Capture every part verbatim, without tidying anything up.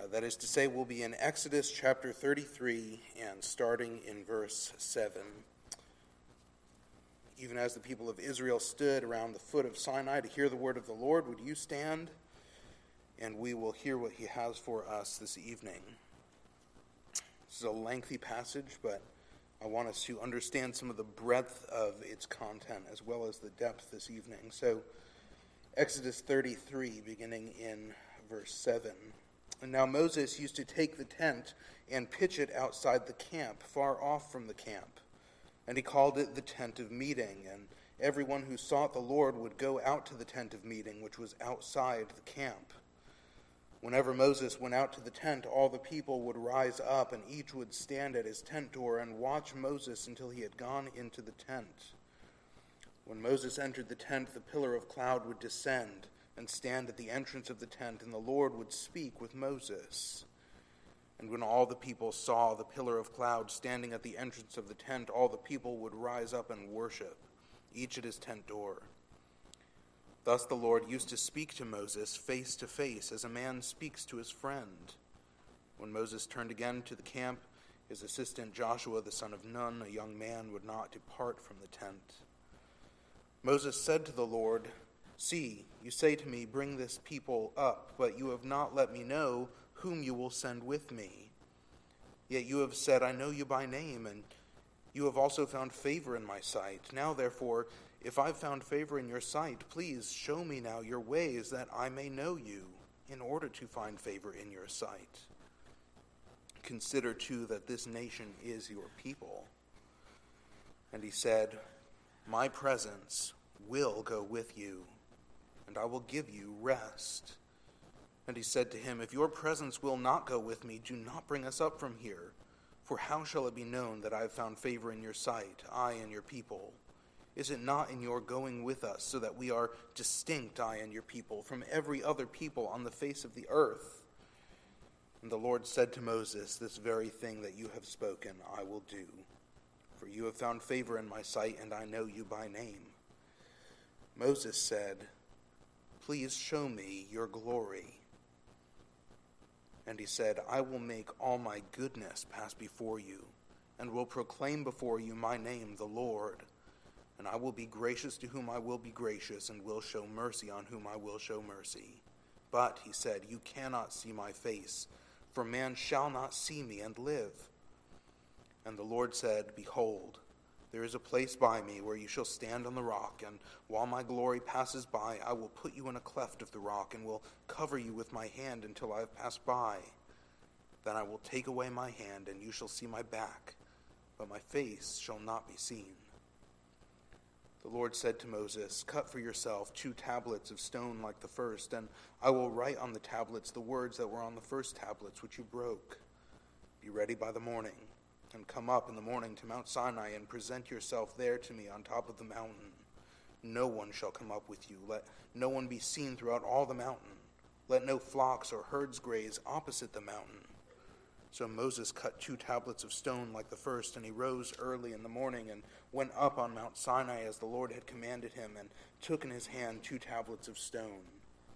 Uh, that is to say, we'll be in Exodus chapter thirty-three and starting in verse seven. Even as the people of Israel stood around the foot of Sinai to hear the word of the Lord, would you stand? And we will hear what he has for us this evening. This is a lengthy passage, but I want us to understand some of the breadth of its content as well as the depth this evening. So, Exodus thirty-three, beginning in verse seven. And now Moses used to take the tent and pitch it outside the camp, far off from the camp. And he called it the tent of meeting. And everyone who sought the Lord would go out to the tent of meeting, which was outside the camp. Whenever Moses went out to the tent, all the people would rise up, and each would stand at his tent door and watch Moses until he had gone into the tent. When Moses entered the tent, the pillar of cloud would descend and stand at the entrance of the tent, and the Lord would speak with Moses. And when all the people saw the pillar of cloud standing at the entrance of the tent, all the people would rise up and worship, each at his tent door. Thus the Lord used to speak to Moses face to face, as a man speaks to his friend. When Moses turned again to the camp, his assistant Joshua, the son of Nun, a young man, would not depart from the tent. Moses said to the Lord, "See, you say to me, bring this people up, but you have not let me know whom you will send with me. Yet you have said, I know you by name, and you have also found favor in my sight. Now, therefore, if I've found favor in your sight, please show me now your ways, that I may know you, in order to find favor in your sight. Consider, too, that this nation is your people." And he said, "My presence will go with you, and I will give you rest." And he said to him, "If your presence will not go with me, do not bring us up from here. For how shall it be known that I have found favor in your sight, I and your people? Is it not in your going with us, so that we are distinct, I and your people, from every other people on the face of the earth?" And the Lord said to Moses, "This very thing that you have spoken I will do. For you have found favor in my sight, and I know you by name." Moses said, "Please show me your glory." And he said, "I will make all my goodness pass before you, and will proclaim before you my name, the Lord. And I will be gracious to whom I will be gracious, and will show mercy on whom I will show mercy. But," he said, "you cannot see my face, for man shall not see me and live." And the Lord said, "Behold, there is a place by me where you shall stand on the rock, and while my glory passes by, I will put you in a cleft of the rock, and will cover you with my hand until I have passed by. Then I will take away my hand, and you shall see my back, but my face shall not be seen." The Lord said to Moses, "Cut for yourself two tablets of stone like the first, and I will write on the tablets the words that were on the first tablets which you broke. Be ready by the morning, and come up in the morning to Mount Sinai, and present yourself there to me on top of the mountain. No one shall come up with you. Let no one be seen throughout all the mountain. Let no flocks or herds graze opposite the mountain." So Moses cut two tablets of stone like the first, and he rose early in the morning and went up on Mount Sinai as the Lord had commanded him, and took in his hand two tablets of stone.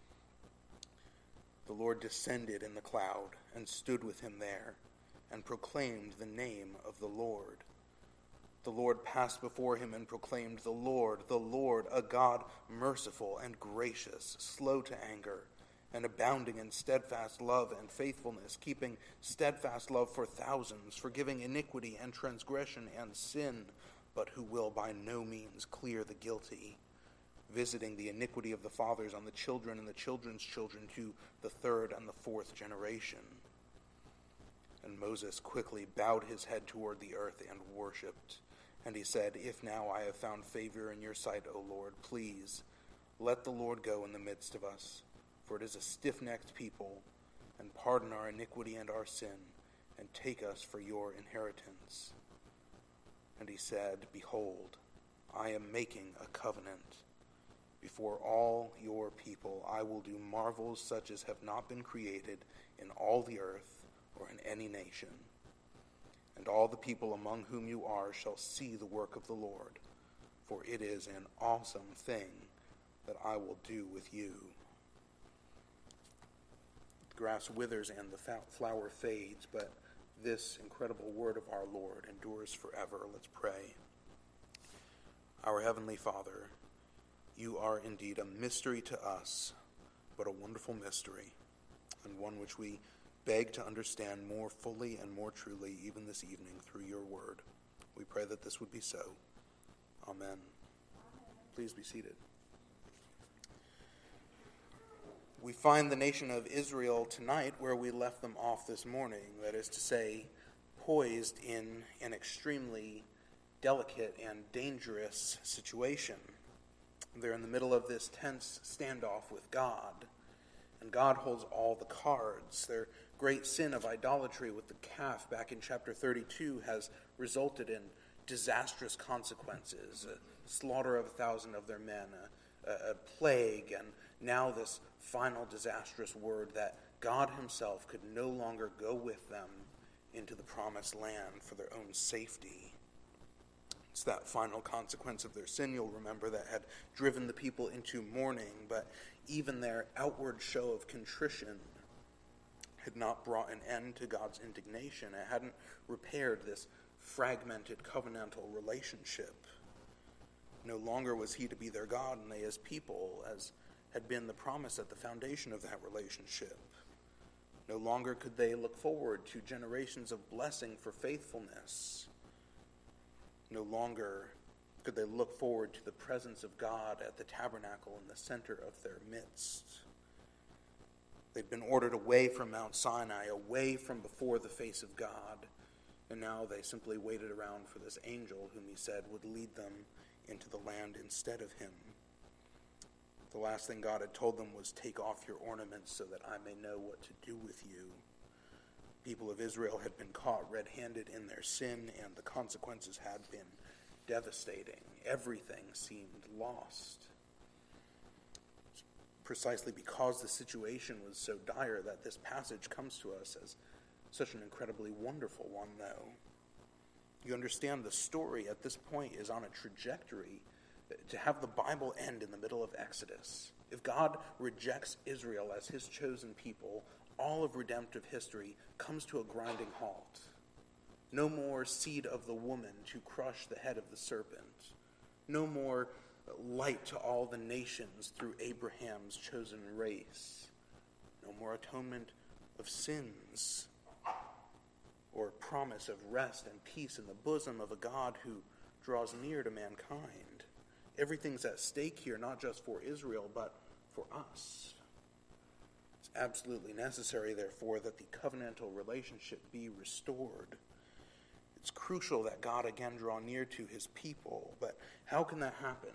The Lord descended in the cloud and stood with him there, and proclaimed the name of the Lord. The Lord passed before him and proclaimed, "The Lord, the Lord, a God merciful and gracious, slow to anger, and abounding in steadfast love and faithfulness, keeping steadfast love for thousands, forgiving iniquity and transgression and sin, but who will by no means clear the guilty, visiting the iniquity of the fathers on the children and the children's children to the third and the fourth generation." And Moses quickly bowed his head toward the earth and worshipped. And he said, "If now I have found favor in your sight, O Lord, please let the Lord go in the midst of us. For it is a stiff-necked people, and pardon our iniquity and our sin, and take us for your inheritance." And he said, "Behold, I am making a covenant. Before all your people I will do marvels such as have not been created in all the earth, or in any nation. And all the people among whom you are shall see the work of the Lord, for it is an awesome thing that I will do with you." grass withers and the flower fades, but this incredible word of our Lord endures forever. Let's pray. Our Heavenly Father, you are indeed a mystery to us, but a wonderful mystery, and one which we beg to understand more fully and more truly even this evening through your word. We pray that this would be so. Amen. Amen. Please be seated. We find the nation of Israel tonight where we left them off this morning, that is to say, poised in an extremely delicate and dangerous situation. They're in the middle of this tense standoff with God, and God holds all the cards. Their great sin of idolatry with the calf back in chapter thirty-two has resulted in disastrous consequences, a slaughter of a thousand of their men, a, a, a plague, and now this final disastrous word that God himself could no longer go with them into the promised land for their own safety. It's that final consequence of their sin, you'll remember, that had driven the people into mourning, but even their outward show of contrition had not brought an end to God's indignation. It hadn't repaired this fragmented covenantal relationship. No longer was he to be their God and they his people, as had been the promise at the foundation of that relationship. No longer could they look forward to generations of blessing for faithfulness. No longer could they look forward to the presence of God at the tabernacle in the center of their midst. They'd been ordered away from Mount Sinai, away from before the face of God, and now they simply waited around for this angel whom he said would lead them into the land instead of him. The last thing God had told them was, "Take off your ornaments so that I may know what to do with you." People of Israel had been caught red-handed in their sin, and the consequences had been devastating. Everything seemed lost. It's precisely because the situation was so dire that this passage comes to us as such an incredibly wonderful one, though. You understand the story at this point is on a trajectory to have the Bible end in the middle of Exodus. If God rejects Israel as his chosen people, all of redemptive history comes to a grinding halt. No more seed of the woman to crush the head of the serpent. No more light to all the nations through Abraham's chosen race. No more atonement of sins or promise of rest and peace in the bosom of a God who draws near to mankind. Everything's at stake here, not just for Israel, but for us. It's absolutely necessary, therefore, that the covenantal relationship be restored. It's crucial that God again draw near to his people, but how can that happen?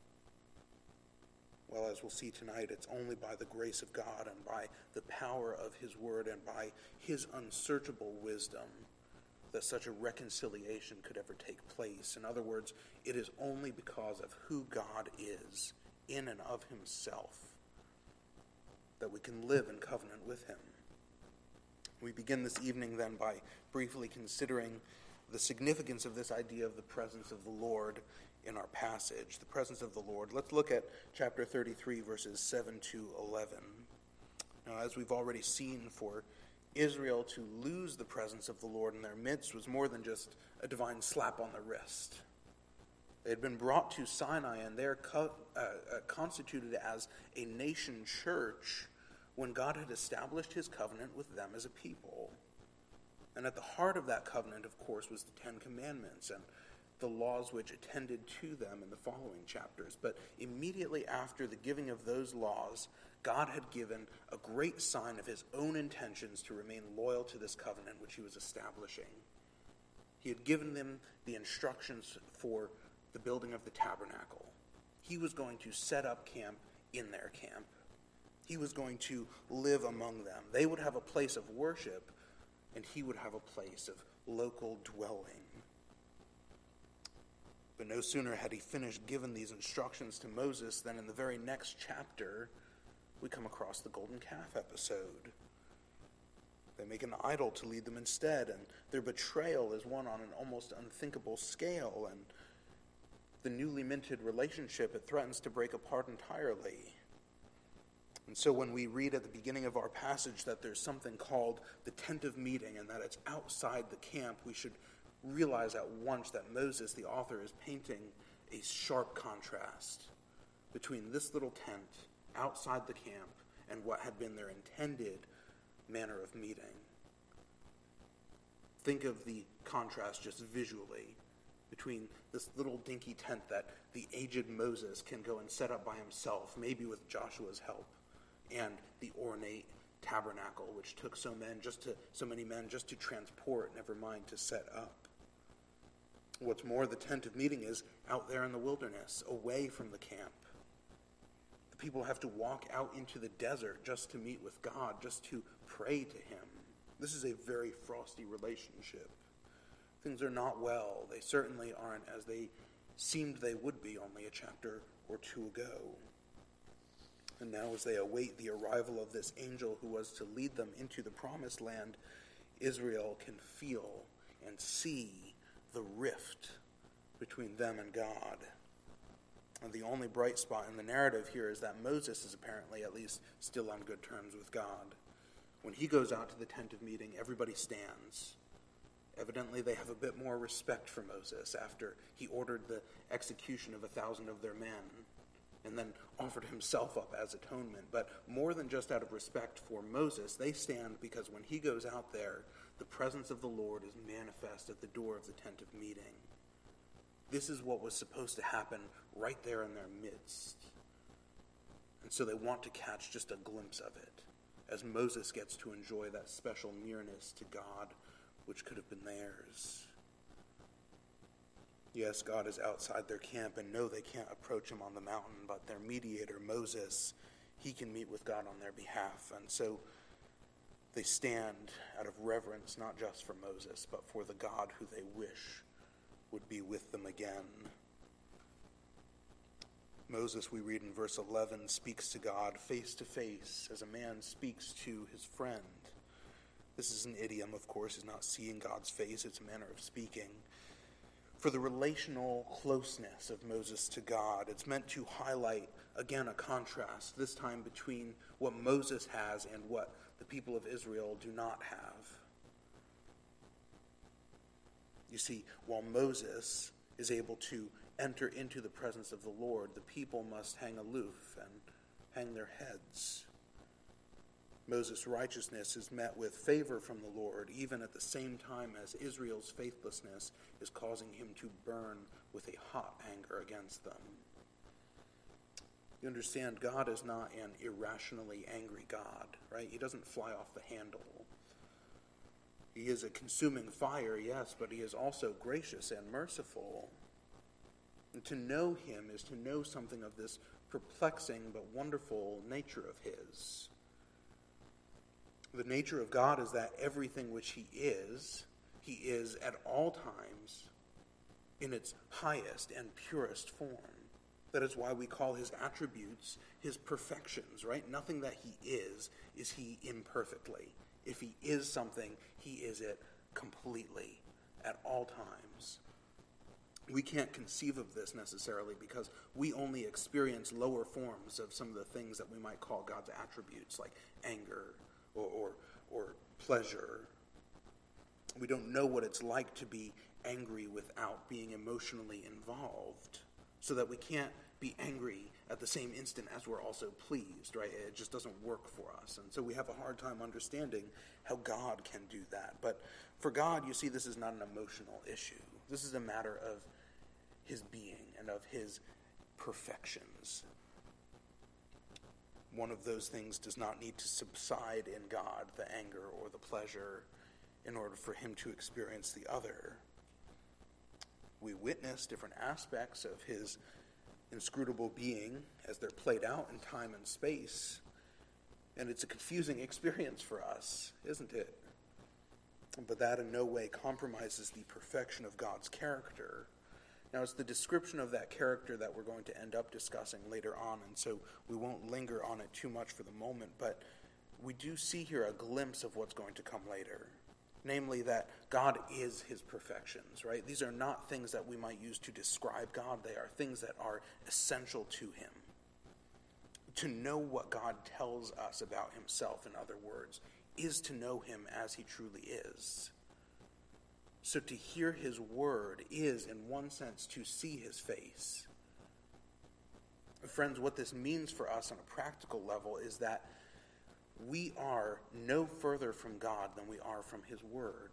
Well, as we'll see tonight, it's only by the grace of God and by the power of his word and by his unsearchable wisdom that such a reconciliation could ever take place. In other words, it is only because of who God is in and of himself that we can live in covenant with him. We begin this evening then by briefly considering the significance of this idea of the presence of the Lord in our passage. The presence of the Lord. Let's look at chapter thirty-three, verses seven to eleven. Now, as we've already seen, for Israel to lose the presence of the Lord in their midst was more than just a divine slap on the wrist. They had been brought to Sinai, and they're co- uh, uh, constituted as a nation church when God had established his covenant with them as a people. And at the heart of that covenant, of course, was the Ten Commandments and the laws which attended to them in the following chapters. But immediately after the giving of those laws, God had given a great sign of his own intentions to remain loyal to this covenant which he was establishing. He had given them the instructions for the building of the tabernacle. He was going to set up camp in their camp. He was going to live among them. They would have a place of worship, and he would have a place of local dwelling. But no sooner had he finished giving these instructions to Moses than in the very next chapter, we come across the golden calf episode. They make an idol to lead them instead, and their betrayal is one on an almost unthinkable scale, and the newly minted relationship, it threatens to break apart entirely. And so when we read at the beginning of our passage that there's something called the tent of meeting and that it's outside the camp, we should realize at once that Moses, the author, is painting a sharp contrast between this little tent outside the camp and what had been their intended manner of meeting. Think of the contrast just visually between this little dinky tent that the aged Moses can go and set up by himself, maybe with Joshua's help, and the ornate tabernacle, which took so men just to so many men just to transport, never mind to set up. What's more, the tent of meeting is out there in the wilderness, away from the camp. The people have to walk out into the desert just to meet with God, just to pray to him. This is a very frosty relationship. Things are not well. They certainly aren't as they seemed they would be only a chapter or two ago. And now as they await the arrival of this angel who was to lead them into the promised land, Israel can feel and see the rift between them and God. And the only bright spot in the narrative here is that Moses is apparently at least still on good terms with God. When he goes out to the tent of meeting, everybody stands. Evidently, they have a bit more respect for Moses after he ordered the execution of a thousand of their men and then offered himself up as atonement. But more than just out of respect for Moses, they stand because when he goes out there, the presence of the Lord is manifest at the door of the tent of meeting. This is what was supposed to happen right there in their midst. And so they want to catch just a glimpse of it, as Moses gets to enjoy that special nearness to God, which could have been theirs. Yes, God is outside their camp, and no, they can't approach him on the mountain, but their mediator, Moses, he can meet with God on their behalf. And so they stand out of reverence, not just for Moses, but for the God who they wish would be with them again. Moses, we read in verse eleven, speaks to God face to face as a man speaks to his friend. This is an idiom, of course, is not seeing God's face, it's a manner of speaking. For the relational closeness of Moses to God, it's meant to highlight, again, a contrast, this time between what Moses has and what the people of Israel do not have. You see, while Moses is able to enter into the presence of the Lord, the people must hang aloof and hang their heads. Moses' righteousness is met with favor from the Lord, even at the same time as Israel's faithlessness is causing him to burn with a hot anger against them. You understand, God is not an irrationally angry God, right? He doesn't fly off the handle. He is a consuming fire, yes, but he is also gracious and merciful. And to know him is to know something of this perplexing but wonderful nature of his. The nature of God is that everything which he is, he is at all times in its highest and purest form. That is why we call his attributes his perfections, right? Nothing that he is, is he imperfectly. If he is something, he is it completely at all times. We can't conceive of this necessarily because we only experience lower forms of some of the things that we might call God's attributes, like anger or, or, or pleasure. We don't know what it's like to be angry without being emotionally involved, so that we can't be angry at the same instant as we're also pleased, right? It just doesn't work for us. And so we have a hard time understanding how God can do that. But for God, you see, this is not an emotional issue. This is a matter of his being and of his perfections. One of those things does not need to subside in God, the anger or the pleasure, in order for him to experience the other. We witness different aspects of his inscrutable being as they're played out in time and space. And it's a confusing experience for us, isn't it? But that in no way compromises the perfection of God's character. Now, it's the description of that character that we're going to end up discussing later on, and so we won't linger on it too much for the moment, but we do see here a glimpse of what's going to come later. Namely, that God is his perfections, right? These are not things that we might use to describe God. They are things that are essential to him. To know what God tells us about himself, in other words, is to know him as he truly is. So to hear his word is, in one sense, to see his face. Friends, what this means for us on a practical level is that we are no further from God than we are from his word.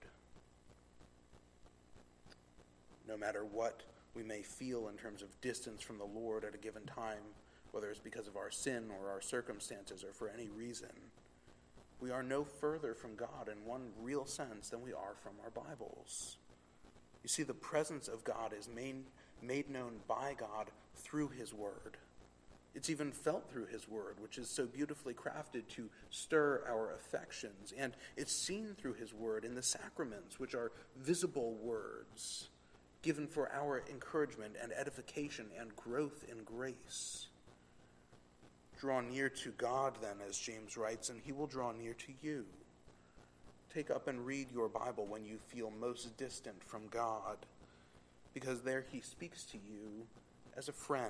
No matter what we may feel in terms of distance from the Lord at a given time, whether it's because of our sin or our circumstances or for any reason, we are no further from God in one real sense than we are from our Bibles. You see, the presence of God is made, made known by God through his word. It's even felt through his word, which is so beautifully crafted to stir our affections. And it's seen through his word in the sacraments, which are visible words given for our encouragement and edification and growth in grace. Draw near to God, then, as James writes, and he will draw near to you. Take up and read your Bible when you feel most distant from God, because there he speaks to you as a friend.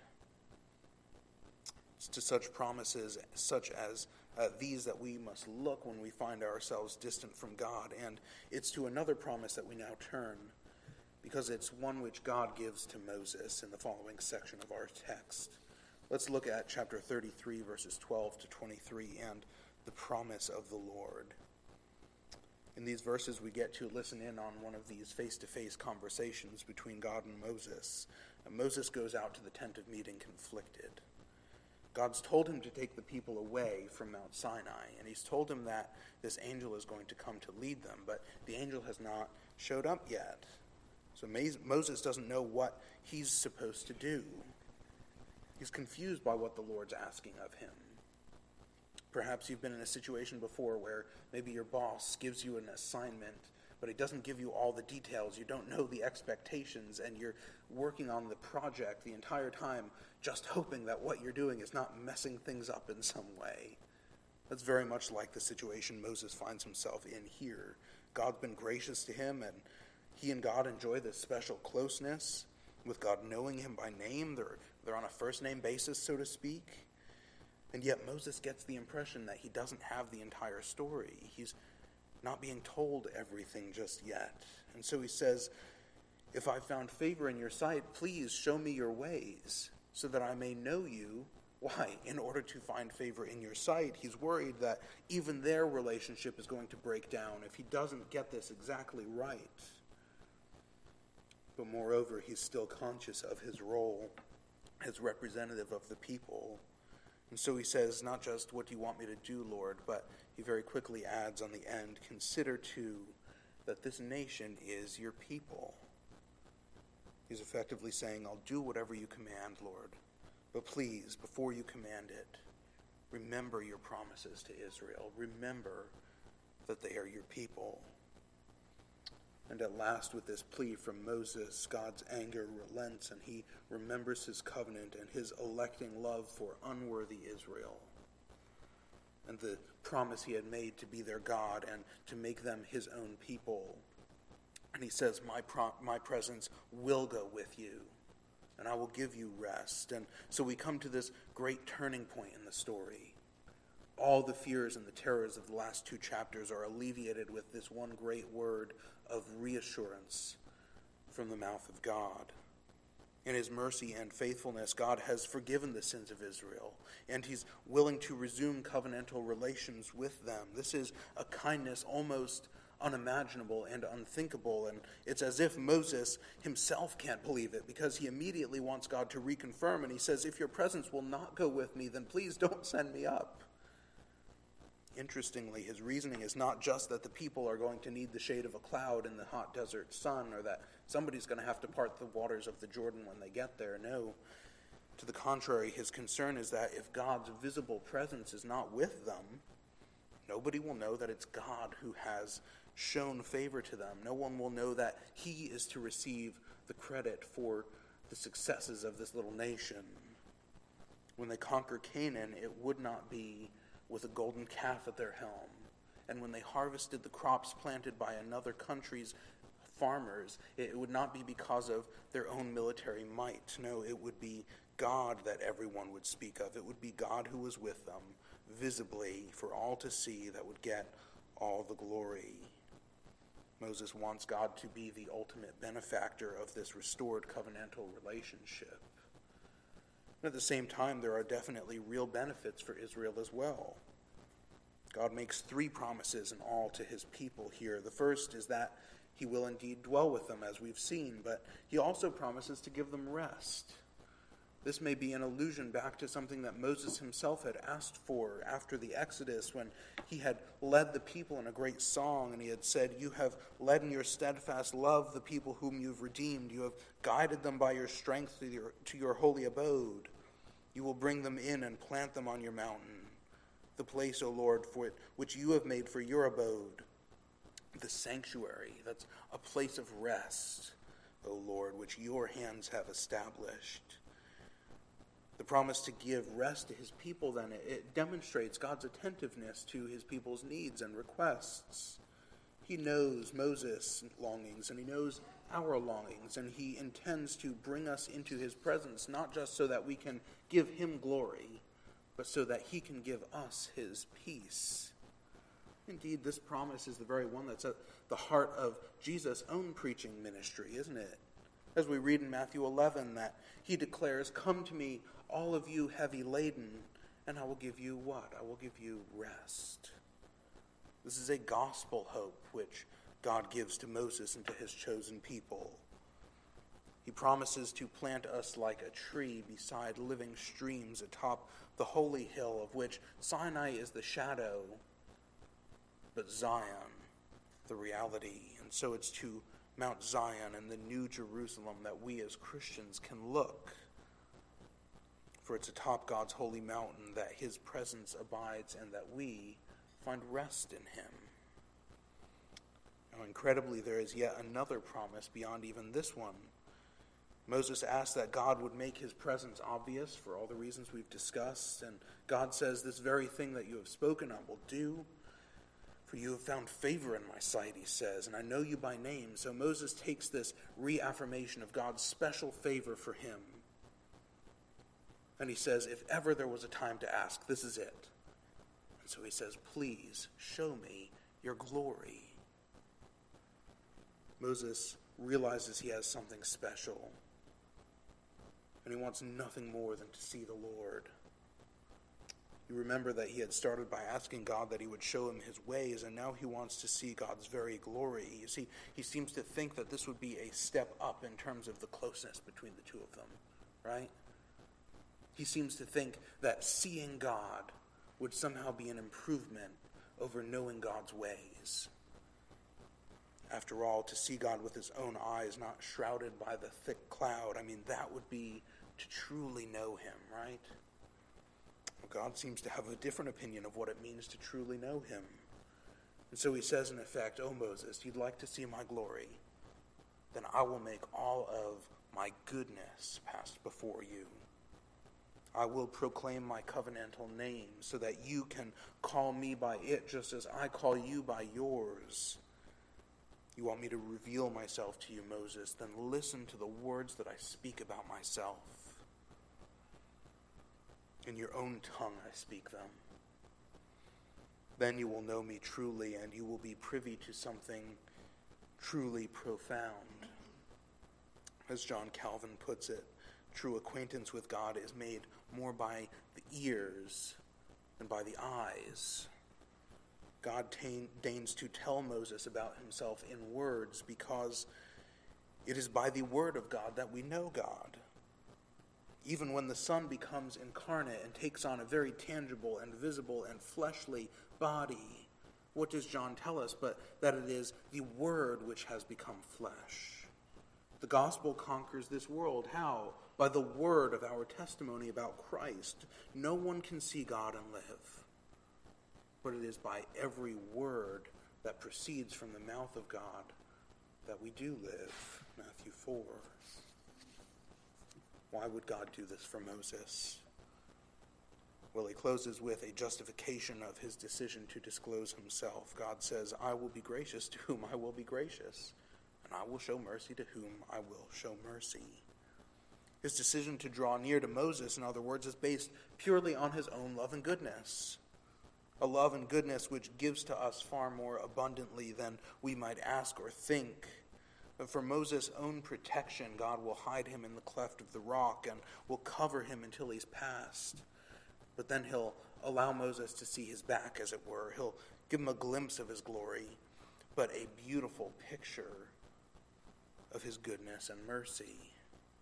It's to such promises, such as uh, these, that we must look when we find ourselves distant from God. And it's to another promise that we now turn, because it's one which God gives to Moses in the following section of our text. Let's look at chapter thirty-three, verses twelve to twenty-three, and the promise of the Lord. In these verses, we get to listen in on one of these face-to-face conversations between God and Moses. And Moses goes out to the tent of meeting conflicted. God's told him to take the people away from Mount Sinai, and he's told him that this angel is going to come to lead them, but the angel has not showed up yet. So Moses doesn't know what he's supposed to do. He's confused by what the Lord's asking of him. Perhaps you've been in a situation before where maybe your boss gives you an assignment, but he doesn't give you all the details. You don't know the expectations, and you're working on the project the entire time just hoping that what you're doing is not messing things up in some way. That's very much like the situation Moses finds himself in here. God's been gracious to him, and he and God enjoy this special closeness, with God knowing him by name. They're, they're on a first-name basis, so to speak. And yet Moses gets the impression that he doesn't have the entire story. He's not being told everything just yet. And so he says, if I've found favor in your sight, please show me your ways, so that I may know you. Why? In order to find favor in your sight. He's worried that even their relationship is going to break down if he doesn't get this exactly right. But moreover, he's still conscious of his role as representative of the people. And so he says, not just, what do you want me to do, Lord, but he very quickly adds on the end, consider too that this nation is your people. He's effectively saying, I'll do whatever you command, Lord, but please, before you command it, remember your promises to Israel. Remember that they are your people. And at last, with this plea from Moses, God's anger relents, and he remembers his covenant and his electing love for unworthy Israel, and the promise he had made to be their God and to make them his own people. And he says, my, pro- my presence will go with you, and I will give you rest. And so we come to this great turning point in the story. All the fears and the terrors of the last two chapters are alleviated with this one great word of reassurance from the mouth of God. In his mercy and faithfulness, God has forgiven the sins of Israel, and he's willing to resume covenantal relations with them. This is a kindness almost unimaginable and unthinkable, and it's as if Moses himself can't believe it, because he immediately wants God to reconfirm, and he says, if your presence will not go with me, then please don't send me up. Interestingly, his reasoning is not just that the people are going to need the shade of a cloud in the hot desert sun, or that somebody's going to have to part the waters of the Jordan when they get there. No, to the contrary, his concern is that if God's visible presence is not with them, nobody will know that it's God who has shown favor to them. No one will know that he is to receive the credit for the successes of this little nation. When they conquer Canaan, it would not be with a golden calf at their helm. And when they harvested the crops planted by another country's farmers, it would not be because of their own military might. No, it would be God that everyone would speak of. It would be God who was with them, visibly, for all to see, that would get all the glory. Moses wants God to be the ultimate benefactor of this restored covenantal relationship. And at the same time, there are definitely real benefits for Israel as well. God makes three promises in all to his people here. The first is that he will indeed dwell with them, as we've seen, but he also promises to give them rest. This may be an allusion back to something that Moses himself had asked for after the Exodus, when he had led the people in a great song, and he had said, "You have led in your steadfast love the people whom you've redeemed. You have guided them by your strength to your, to your holy abode. You will bring them in and plant them on your mountain, the place, O Lord, for it, which you have made for your abode, the sanctuary." That's a place of rest, O Lord, which your hands have established. The promise to give rest to his people, then, it, it demonstrates God's attentiveness to his people's needs and requests. He knows Moses' longings, and he knows our longings, and he intends to bring us into his presence, not just so that we can give him glory, but so that he can give us his peace. Indeed, this promise is the very one that's at the heart of Jesus' own preaching ministry, isn't it? As we read in Matthew eleven, that he declares, "Come to me, all of you heavy laden, and I will give you" what? "I will give you rest." This is a gospel hope which God gives to Moses and to his chosen people. He promises to plant us like a tree beside living streams atop the holy hill, of which Sinai is the shadow, but Zion the reality. And so it's to Mount Zion and the New Jerusalem that we as Christians can look. For it's atop God's holy mountain that his presence abides and that we find rest in him. Now, incredibly, there is yet another promise beyond even this one. Moses asked that God would make his presence obvious for all the reasons we've discussed, and God says, "This very thing that you have spoken I will do. For you have found favor in my sight," he says, "and I know you by name." So Moses takes this reaffirmation of God's special favor for him, and he says, if ever there was a time to ask, this is it. And so he says, "Please show me your glory." Moses realizes he has something special, and he wants nothing more than to see the Lord. You remember that he had started by asking God that he would show him his ways, and now he wants to see God's very glory. You see, he seems to think that this would be a step up in terms of the closeness between the two of them, right? He seems to think that seeing God would somehow be an improvement over knowing God's ways. After all, to see God with his own eyes, not shrouded by the thick cloud, I mean, that would be to truly know him, right? God seems to have a different opinion of what it means to truly know him. And so he says, in effect, "Oh, Moses, you'd like to see my glory? Then I will make all of my goodness pass before you. I will proclaim my covenantal name so that you can call me by it just as I call you by yours. You want me to reveal myself to you, Moses? Then listen to the words that I speak about myself. In your own tongue I speak them. Then you will know me truly, and you will be privy to something truly profound." As John Calvin puts it, true acquaintance with God is made more by the ears than by the eyes. God deigns to tell Moses about himself in words because it is by the word of God that we know God. Even when the Son becomes incarnate and takes on a very tangible and visible and fleshly body, what does John tell us but that it is the Word which has become flesh? The gospel conquers this world. How? By the word of our testimony about Christ. No one can see God and live, but it is by every word that proceeds from the mouth of God that we do live. Matthew four. Why would God do this for Moses? Well, he closes with a justification of his decision to disclose himself. God says, "I will be gracious to whom I will be gracious, and I will show mercy to whom I will show mercy." His decision to draw near to Moses, in other words, is based purely on his own love and goodness. A love and goodness which gives to us far more abundantly than we might ask or think. But for Moses' own protection, God will hide him in the cleft of the rock and will cover him until he's passed. But then he'll allow Moses to see his back, as it were. He'll give him a glimpse of his glory, but a beautiful picture of his goodness and mercy.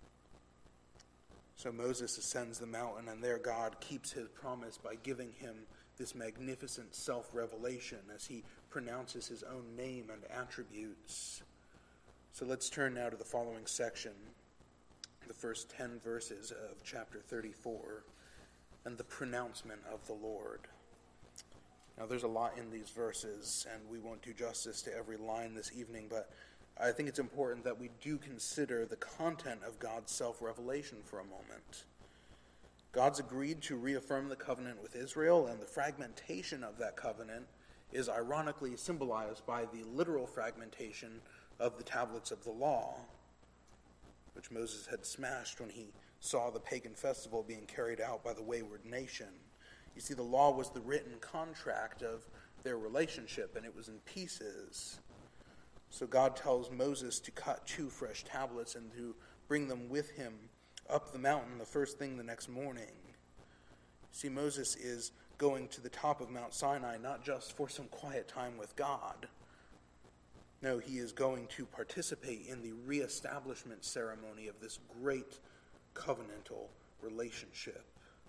So Moses ascends the mountain, and there God keeps his promise by giving him this magnificent self-revelation as he pronounces his own name and attributes. So let's turn now to the following section, the first ten verses of chapter thirty-four, and the pronouncement of the Lord. Now there's a lot in these verses, and we won't do justice to every line this evening, but I think it's important that we do consider the content of God's self-revelation for a moment. God's agreed to reaffirm the covenant with Israel, and the fragmentation of that covenant is ironically symbolized by the literal fragmentation of the tablets of the law, which Moses had smashed when he saw the pagan festival being carried out by the wayward nation. You see, the law was the written contract of their relationship, and it was in pieces. So God tells Moses to cut two fresh tablets and to bring them with him up the mountain the first thing the next morning. See, Moses is going to the top of Mount Sinai not just for some quiet time with God. No, he is going to participate in the reestablishment ceremony of this great covenantal relationship.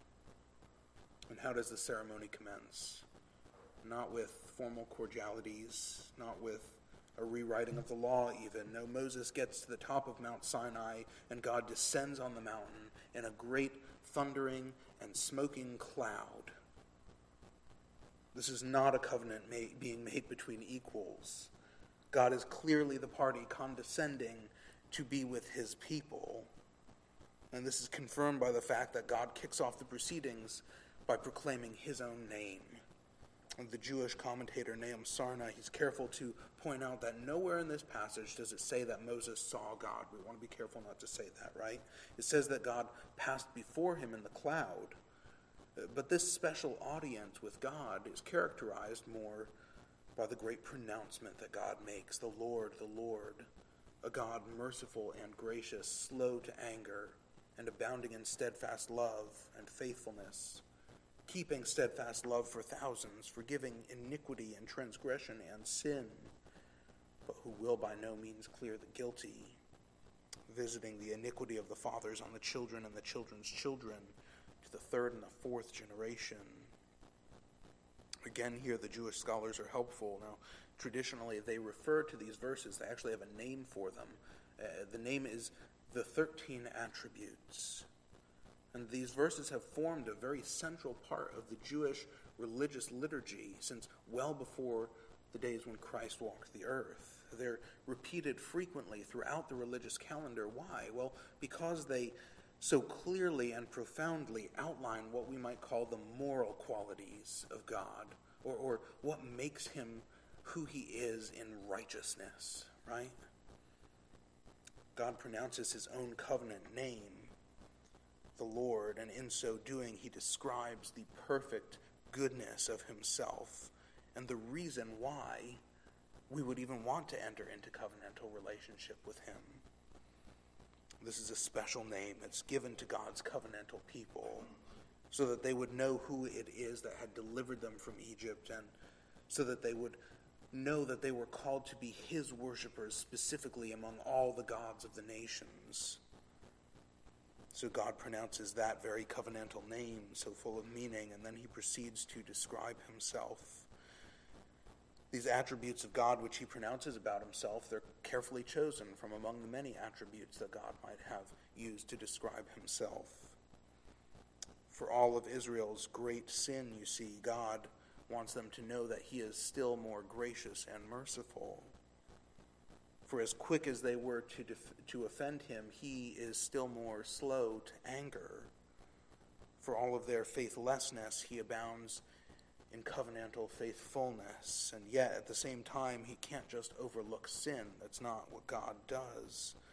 And how does the ceremony commence? Not with formal cordialities, not with a rewriting of the law even. No, Moses gets to the top of Mount Sinai, and God descends on the mountain in a great thundering and smoking cloud. This is not a covenant made, being made between equals. God is clearly the party condescending to be with his people. And this is confirmed by the fact that God kicks off the proceedings by proclaiming his own name. And the Jewish commentator Nahum Sarna, he's careful to point out that nowhere in this passage does it say that Moses saw God. We want to be careful not to say that, right? It says that God passed before him in the cloud. But this special audience with God is characterized more by the great pronouncement that God makes, the Lord, the Lord, a God merciful and gracious, slow to anger, and abounding in steadfast love and faithfulness, keeping steadfast love for thousands, forgiving iniquity and transgression and sin, but who will by no means clear the guilty, visiting the iniquity of the fathers on the children and the children's children to the third and the fourth generation. Again, here the Jewish scholars are helpful. Now, traditionally, they refer to these verses. They actually have a name for them. Uh, the name is the thirteen attributes. And these verses have formed a very central part of the Jewish religious liturgy since well before the days when Christ walked the earth. They're repeated frequently throughout the religious calendar. Why? Well, because they so clearly and profoundly outline what we might call the moral qualities of God, or, or what makes him who he is in righteousness, right? God pronounces his own covenant name, the Lord, and in so doing he describes the perfect goodness of himself and the reason why we would even want to enter into covenantal relationship with him. This is a special name that's given to God's covenantal people so that they would know who it is that had delivered them from Egypt, and so that they would know that they were called to be his worshipers specifically among all the gods of the nations. So God pronounces that very covenantal name so full of meaning, and then he proceeds to describe himself. These attributes of God which he pronounces about himself, they're carefully chosen from among the many attributes that God might have used to describe himself. For all of Israel's great sin, you see, God wants them to know that he is still more gracious and merciful. For as quick as they were to def- to offend him, he is still more slow to anger. For all of their faithlessness, he abounds in covenantal faithfulness. And yet, at the same time, he can't just overlook sin. That's not what God does.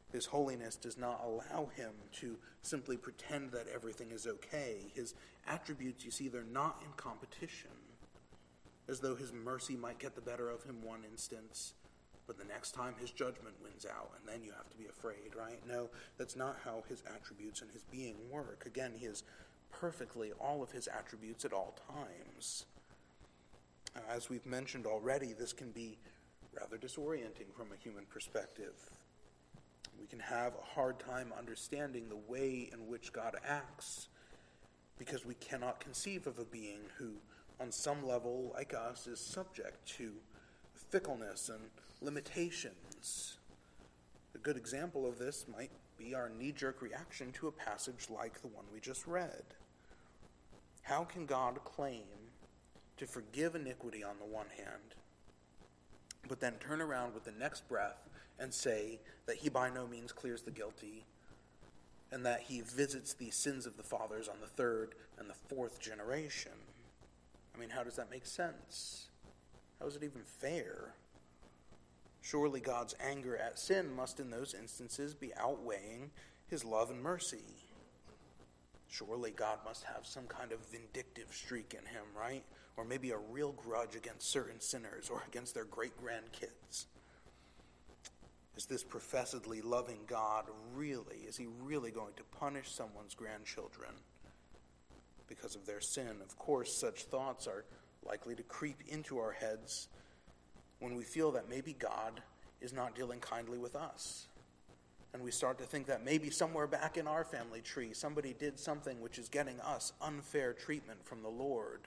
His holiness does not allow him to simply pretend that everything is okay. His attributes, you see, they're not in competition, as though his mercy might get the better of him one instance, but the next time his judgment wins out, and then you have to be afraid, right? No, that's not how his attributes and his being work. Again, he is perfectly all of his attributes at all times. As we've mentioned already, this can be rather disorienting from a human perspective. We can have a hard time understanding the way in which God acts because we cannot conceive of a being who, on some level, like us, is subject to fickleness and limitations. A good example of this might be our knee-jerk reaction to a passage like the one we just read. How can God claim to forgive iniquity on the one hand, but then turn around with the next breath and say that he by no means clears the guilty, and that he visits the sins of the fathers on the third and the fourth generation? I mean, how does that make sense? How is it even fair? Surely God's anger at sin must in those instances be outweighing his love and mercy. Surely God must have some kind of vindictive streak in him, right? Or maybe a real grudge against certain sinners or against their great-grandkids. Is this professedly loving God really, is he really going to punish someone's grandchildren because of their sin? Of course, such thoughts are likely to creep into our heads when we feel that maybe God is not dealing kindly with us. And we start to think that maybe somewhere back in our family tree, somebody did something which is getting us unfair treatment from the Lord,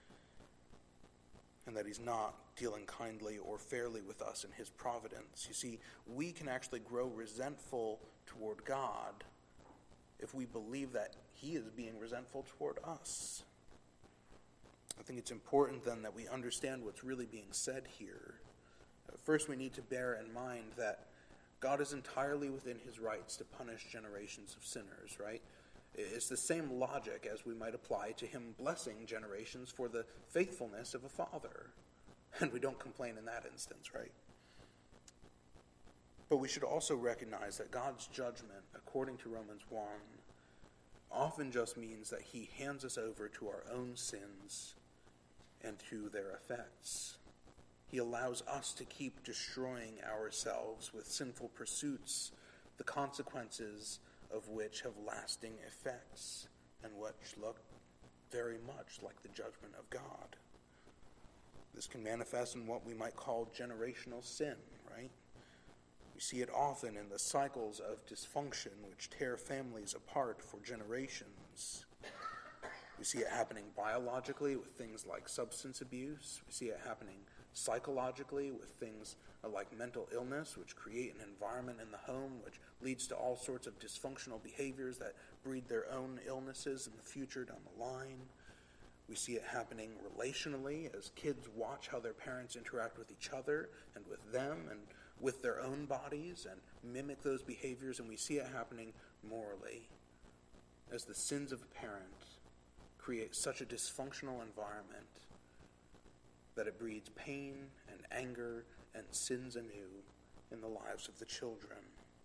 and that he's not dealing kindly or fairly with us in his providence. You see, we can actually grow resentful toward God if we believe that he is being resentful toward us. I think it's important then that we understand what's really being said here. First, we need to bear in mind that God is entirely within his rights to punish generations of sinners, right? It's the same logic as we might apply to him blessing generations for the faithfulness of a father. And we don't complain in that instance, right? But we should also recognize that God's judgment, according to Romans one, often just means that he hands us over to our own sins and to their effects. He allows us to keep destroying ourselves with sinful pursuits, the consequences of which have lasting effects, and which look very much like the judgment of God. This can manifest in what we might call generational sin, right? We see it often in the cycles of dysfunction which tear families apart for generations. We see it happening biologically with things like substance abuse. We see it happening psychologically with things like mental illness, which create an environment in the home which leads to all sorts of dysfunctional behaviors that breed their own illnesses in the future down the line. We see it happening relationally as kids watch how their parents interact with each other and with them and with their own bodies and mimic those behaviors. And we see it happening morally as the sins of a parent create such a dysfunctional environment that it breeds pain and anger and sins anew in the lives of the children.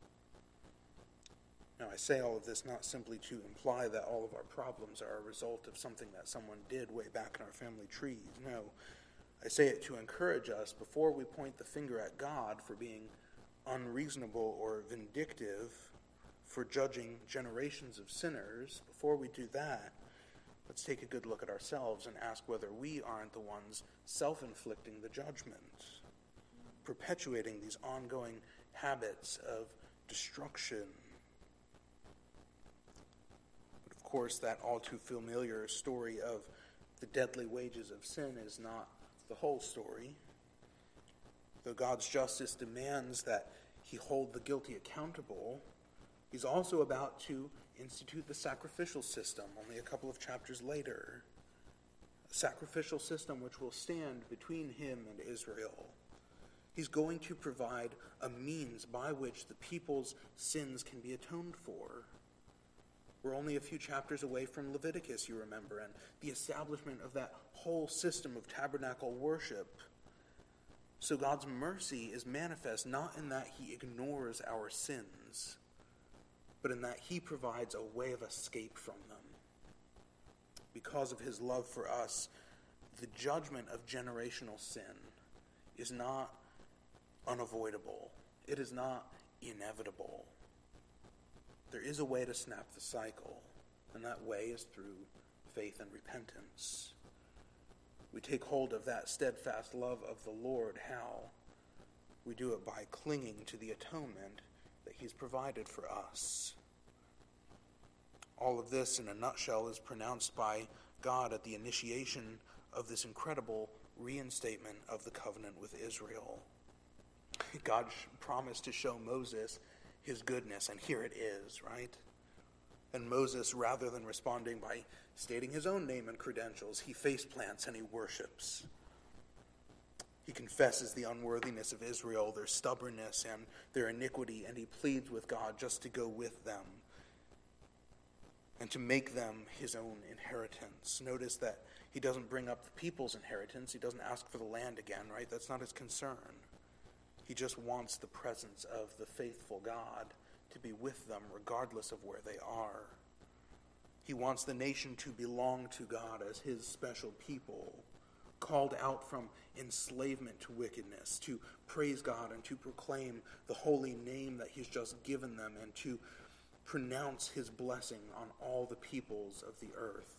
Now, I say all of this not simply to imply that all of our problems are a result of something that someone did way back in our family trees. No, I say it to encourage us, before we point the finger at God for being unreasonable or vindictive, for judging generations of sinners, before we do that, let's take a good look at ourselves and ask whether we aren't the ones self-inflicting the judgment, perpetuating these ongoing habits of destruction. But of course, that all too familiar story of the deadly wages of sin is not the whole story. Though God's justice demands that he hold the guilty accountable, he's also about to institute the sacrificial system only a couple of chapters later. A sacrificial system which will stand between him and Israel. He's going to provide a means by which the people's sins can be atoned for. We're only a few chapters away from Leviticus, you remember, and the establishment of that whole system of tabernacle worship. So God's mercy is manifest not in that he ignores our sins, but in that he provides a way of escape from them. Because of his love for us, the judgment of generational sin is not unavoidable. It is not inevitable. There is a way to snap the cycle, and that way is through faith and repentance. We take hold of that steadfast love of the Lord. How? We do it by clinging to the atonement that he's provided for us. All of this, in a nutshell, is pronounced by God at the initiation of this incredible reinstatement of the covenant with Israel. God promised to show Moses his goodness, and here it is, right? And Moses, rather than responding by stating his own name and credentials, he face plants and he worships. He confesses the unworthiness of Israel, their stubbornness and their iniquity, and he pleads with God just to go with them and to make them his own inheritance. Notice that he doesn't bring up the people's inheritance. He doesn't ask for the land again, right? That's not his concern. He just wants the presence of the faithful God to be with them regardless of where they are. He wants the nation to belong to God as his special people, called out from enslavement to wickedness, to praise God and to proclaim the holy name that he's just given them, and to pronounce his blessing on all the peoples of the earth.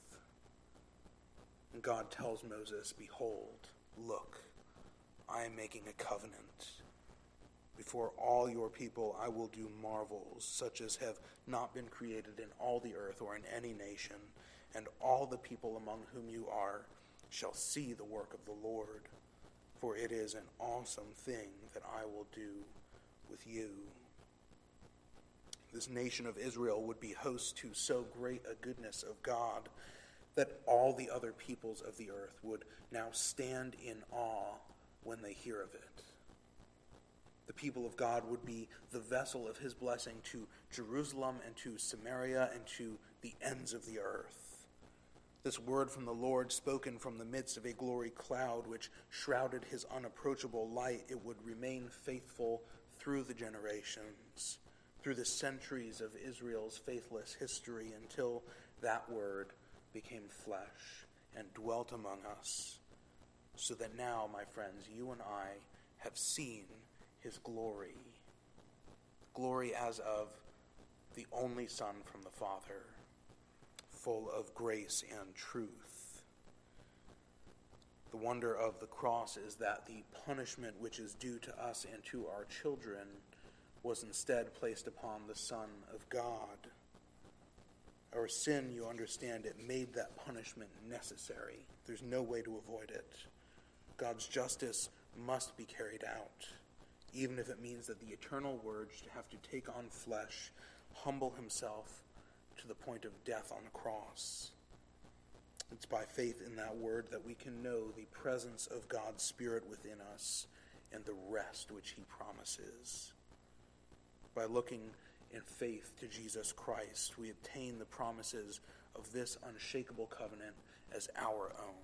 And God tells Moses, "Behold, look, I am making a covenant. Before all your people I will do marvels, such as have not been created in all the earth or in any nation, and all the people among whom you are shall see the work of the Lord, for it is an awesome thing that I will do with you." This nation of Israel would be host to so great a goodness of God that all the other peoples of the earth would now stand in awe when they hear of it. The people of God would be the vessel of his blessing to Jerusalem and to Samaria and to the ends of the earth. This word from the Lord, spoken from the midst of a glory cloud which shrouded his unapproachable light, it would remain faithful through the generations, through the centuries of Israel's faithless history, until that word became flesh and dwelt among us, so that now, my friends, you and I have seen his glory, glory as of the only Son from the Father, full of grace and truth. The wonder of the cross is that the punishment which is due to us and to our children was instead placed upon the Son of God. Our sin, you understand, it made that punishment necessary. There's no way to avoid it. God's justice must be carried out, even if it means that the eternal Word should have to take on flesh, humble himself to the point of death on the cross. It's by faith in that word that we can know the presence of God's Spirit within us and the rest which he promises. By looking in faith to Jesus Christ, we obtain the promises of this unshakable covenant as our own.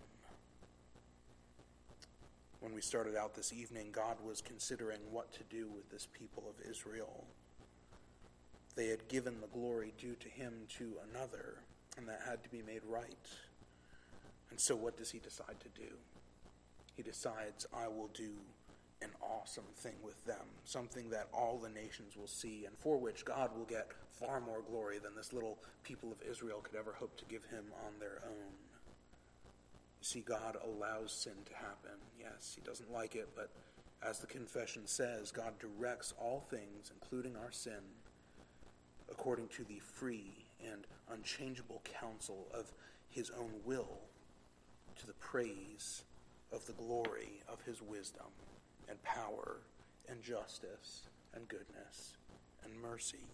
When we started out this evening, God was considering what to do with this people of Israel. They had given the glory due to him to another, and that had to be made right. And so what does he decide to do? He decides, I will do an awesome thing with them, something that all the nations will see, and for which God will get far more glory than this little people of Israel could ever hope to give him on their own. You see, God allows sin to happen. Yes, he doesn't like it, but as the confession says, God directs all things, including our sin, according to the free and unchangeable counsel of his own will, to the praise of the glory of his wisdom and power and justice and goodness and mercy.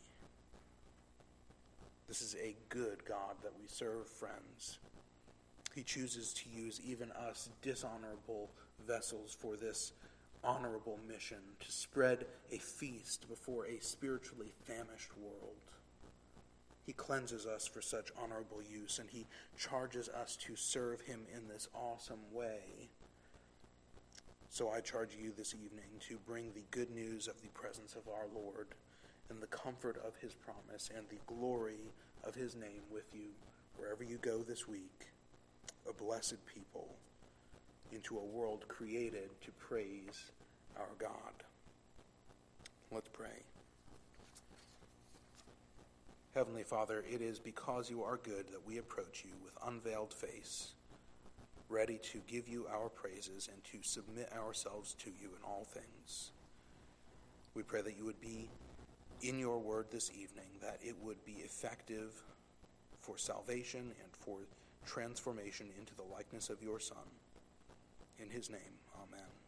This is a good God that we serve, friends. He chooses to use even us dishonorable vessels for this honorable mission, to spread a feast before a spiritually famished world. He cleanses us for such honorable use, and he charges us to serve him in this awesome way. So I charge you this evening to bring the good news of the presence of our Lord and the comfort of his promise and the glory of his name with you wherever you go this week, a blessed people, into a world created to praise our God. Let's pray. Heavenly Father, it is because you are good that we approach you with unveiled face, ready to give you our praises and to submit ourselves to you in all things. We pray that you would be in your word this evening, that it would be effective for salvation and for transformation into the likeness of your Son. In his name, amen.